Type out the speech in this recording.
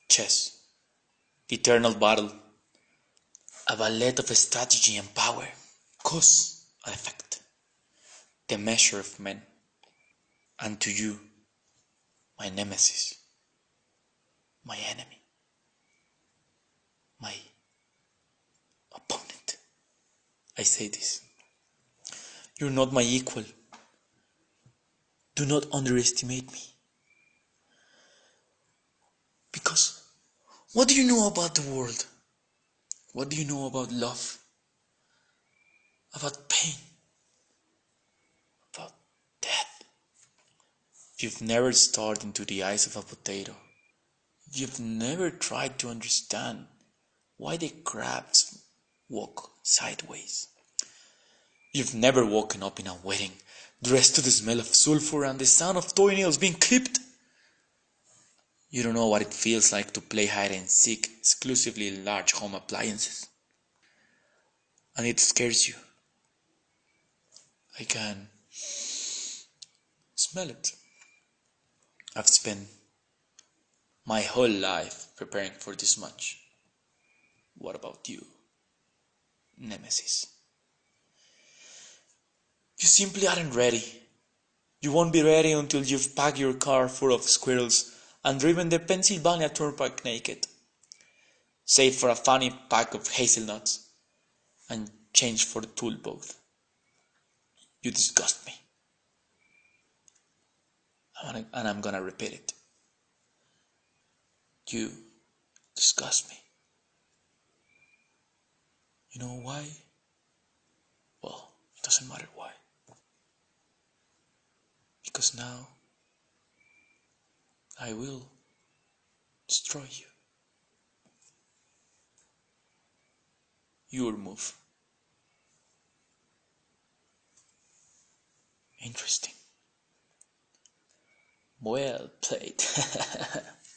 Chess, the eternal battle, a ballet of strategy and power, cause and effect, the measure of men, and to you, my nemesis, my enemy, my opponent. I say this. You're not my equal. Do not underestimate me. Because what do you know about the world? What do you know about love? About pain? About death? You've never stared into the eyes of a potato. You've never tried to understand why the crabs walk sideways. You've never woken up in a wedding, dressed to the smell of sulfur and the sound of toenails being clipped. You don't know what it feels like to play hide and seek exclusively in large home appliances. And it scares you. I can smell it. I've spent my whole life preparing for this much. What about you, Nemesis? You simply aren't ready. You won't be ready until you've packed your car full of squirrels and driven the Pennsylvania Turnpike naked, save for a funny pack of hazelnuts and change for the tool booth. You disgust me. And I'm gonna repeat it. You disgust me. You know why? Well, it doesn't matter why. Because now I will destroy you. Your move. Interesting. Well played.